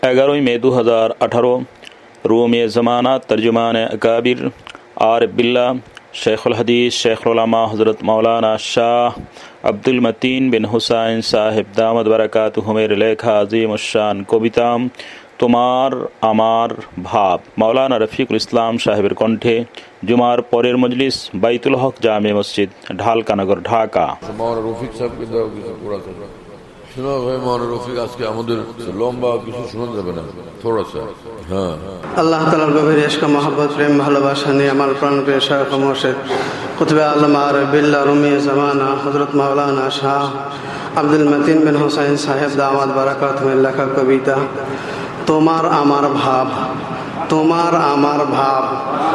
11 মে 2018 রুমে জামানা তর্জমান আকাবির আরিফ বিল্লাহ শেখুল হাদিস শেখুল উলামা হযরত মাওলানা শাহ আব্দুল মতিন বিন হুসাইন সাহেব দামাত বারাকাতুহুমের লেখা আজিমুশ শান কবিতা তোমার আমার ভাব, মাওলানা রফিকুল ইসলাম সাহেবের কণ্ঠে, জুমার পরের মজলিস, বাইতুল হক জামে মসজিদ, ঢালকানগর, ঢাকা। মাওলানা রফিক সাহেবকে দেওয়া কিছু পড়াতে শোনা ভাই। মাওলানা রফিক আজকে আমাদের লম্বা কিছু শোনা যাবে না, থোড়া সা। হ্যাঁ, আল্লাহ তাআলার গভীর ইশক মহব্বত প্রেম ভালোবাসা নিয়ে আমার প্রাণপ্রিয় শায়খ মুর্শিদ কুতুবে আলম আরিফ বিল্লাহ রুমি জামানা হযরত মাওলানা শাহ আব্দুল মতিন বিন হুসাইন সাহেব দামাত বারাকাতুহুমের লেখা কবিতা তোমার আমার ভাব। তোমার আমার ভাব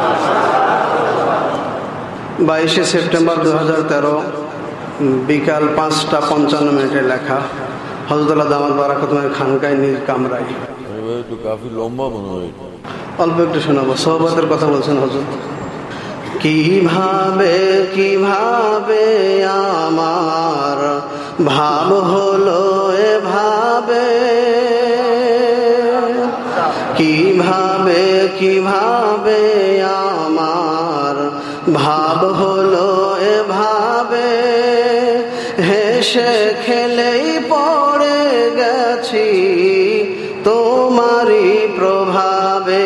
22 সেপ্টেম্বর 2013 বিকাল 5:55 লেখা। হযরতুল্লাহ দামাত বারাকাতুহুমের খানকায় নীল কামরায়। একটু কাফি লম্বা মনে হয়, অল্প একটু শোনাবো। সোহবতের কথা বলছেন হযরত। কিভাবে কিভাবে আমার ভাব হলো এভাবে, কিভাবে কিভাবে আমার ভাব হলো এভাবে, হেসে খেলেই পড়ে গেছি তোমারই প্রভাবে,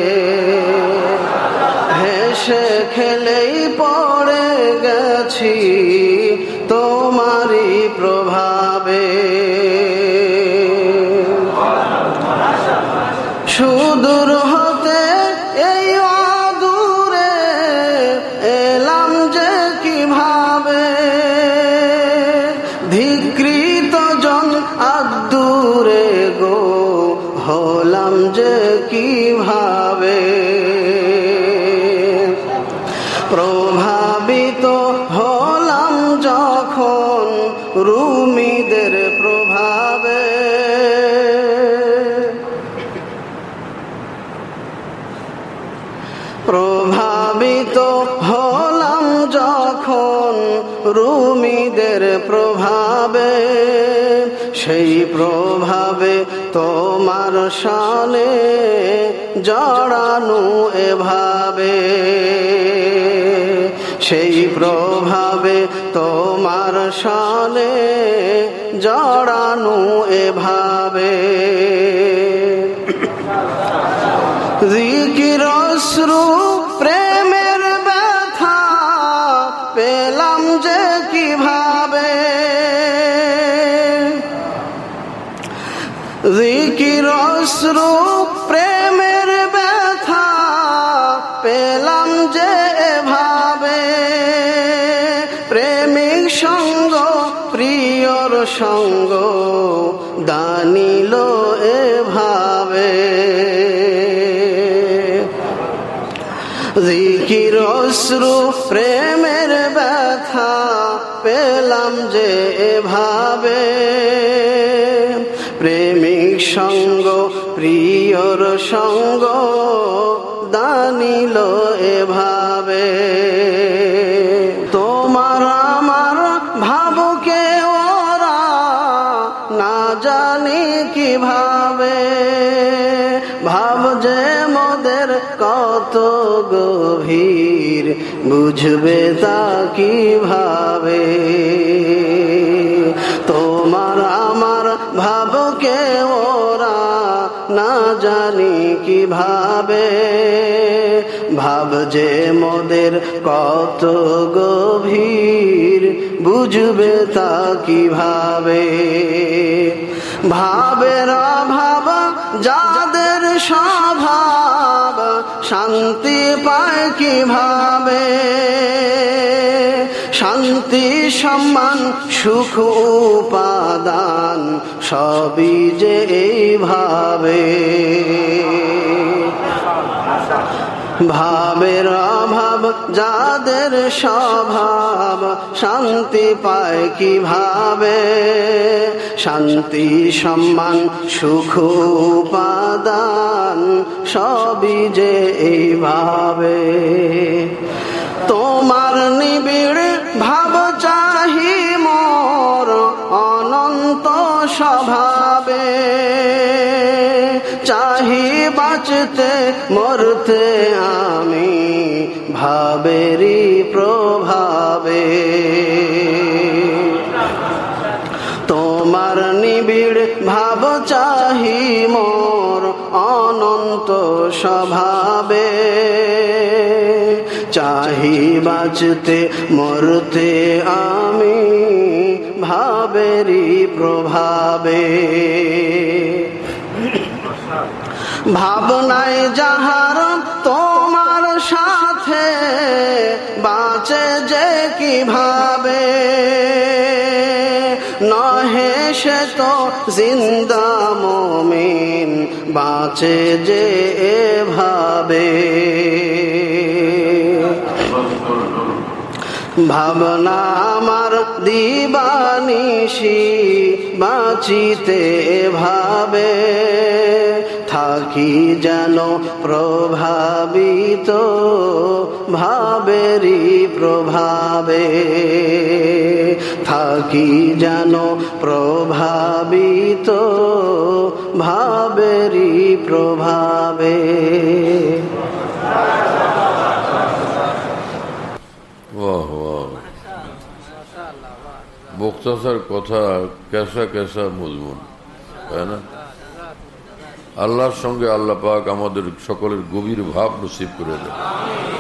হেসে খেলেই পড়ে গেছি তোমারই প্রভাবে। সুদূর হতে এই অদূরে এলাম যে কিভাবে, ধিকৃত জন আদূরে গো হলাম যে কিভাবে, প্রভাবিত হলাম যখন রুমিদের প্রভাবে, প্রভাবিত হলাম যখন রুমিদের প্রভাবে, সেই প্রভাবে তোমার শানে জড়ানো এভাবে, সেই প্রভাবে তোমার শানে জড়ানো এভাবে। জিকির অশ্রু প্রেমের ব্যথা পেলাম যে কিভাবে, জিকির অশ্রু প্রেমের ব্যথা পেলাম যে এভাবে, প্রেমিক সঙ্গ প্রিয়র সঙ্গ দানিল এভাবে, জিকির অশ্রু প্রেমের ব্যথা পেলাম যে এভাবে, প্রেমিক সঙ্গ প্রিয়র সঙ্গ দানিল এভাবে। তোমার আমার ভাবকে ওরা না জানি কিভাবে, ভাব যে মোদের কত গভীর বুঝবে তা কিভাবে, তোমার আমার ভাবকে ওরা না জানি কিভাবে, ভাব যে মোদের কত গভীর বুঝবে তা কিভাবে, ভাবের অভাব যাদের স্বভাব শান্তি পায় কিভাবে, শান্তি সম্মান সুখ উপাদান সবই যে এইভাবে, ভাবের অভাব যাদের স্বভাব শান্তি পায় কিভাবে, শান্তি সম্মান সুখ উপাদান সবই যে এইভাবে। তোমার নিবিড় ভাব চাহি মোর অনন্ত স্বভাবে, চাহি বাঁচতে মরতে আমি ভাবেরি প্রভাবে। তোমার নিবিড় ভাব চাহি মোর অনন্ত স্বভাবে। চাহি বাঁচতে মরতে আমি ভাবেরি প্রভাবে। ভাবনায় যাহার তোমার সাথে বাঁচে যে কিভাবে, নহে সে তো জিন্দা মুমিন বাঁচে যে এভাবে। ভাবনা আমার দিবানিশি বাঁচিতে ভাবে, থাকি যেন প্রভাবিত ভাবেরি প্রভাবে। থাকি যেন প্রভাবিত ভাবেরি প্রভাবে। वाह वाह, मुख्तसर कथा कैसा कैसा मजमून, है ना। আল্লাহর সঙ্গে আল্লাহ পাক আমাদের সকলের গভীর ভাব নসিব করে দেন।